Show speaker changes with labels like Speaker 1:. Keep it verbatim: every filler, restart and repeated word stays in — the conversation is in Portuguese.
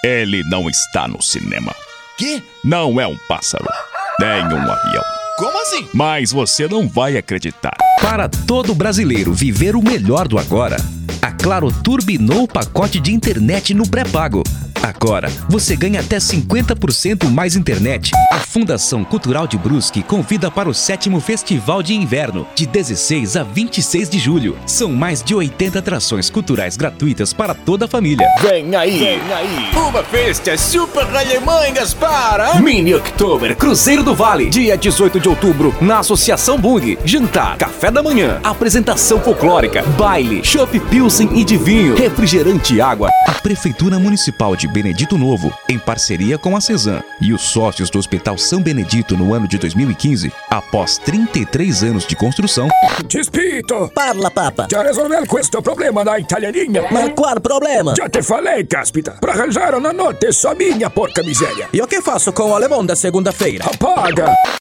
Speaker 1: Ele não está no cinema.
Speaker 2: Quê?
Speaker 1: Não é um pássaro, nem um avião.
Speaker 2: Como assim?
Speaker 1: Mas você não vai acreditar.
Speaker 3: Para todo brasileiro viver o melhor do agora, a Claro turbinou o pacote de internet no pré-pago. Agora, você ganha até cinquenta por cento mais internet. A Fundação Cultural de Brusque convida para o sétimo Festival de Inverno, de dezesseis a vinte e seis de julho. São mais de oitenta atrações culturais gratuitas para toda a família.
Speaker 2: Vem aí, vem aí. Uma festa super alemã em Gaspar.
Speaker 3: Mini October Cruzeiro do Vale, dia dezoito de outubro, na Associação Bung. Jantar, café da manhã, apresentação folclórica, baile, chopp pilsen e de vinho, refrigerante e água. A Prefeitura Municipal de Benedito Novo, em parceria com a Cezam e os sócios do Hospital São Benedito no ano de dois mil e quinze, após trinta e três anos de construção.
Speaker 4: Despito!
Speaker 5: Parla, papa!
Speaker 4: Já resolveu questo problema da italianinha?
Speaker 5: Ma qual problema?
Speaker 4: Já te falei, caspita! Pra arranjar una notte só minha, porca miséria!
Speaker 5: E o que faço com o alemão da segunda-feira?
Speaker 4: Apaga!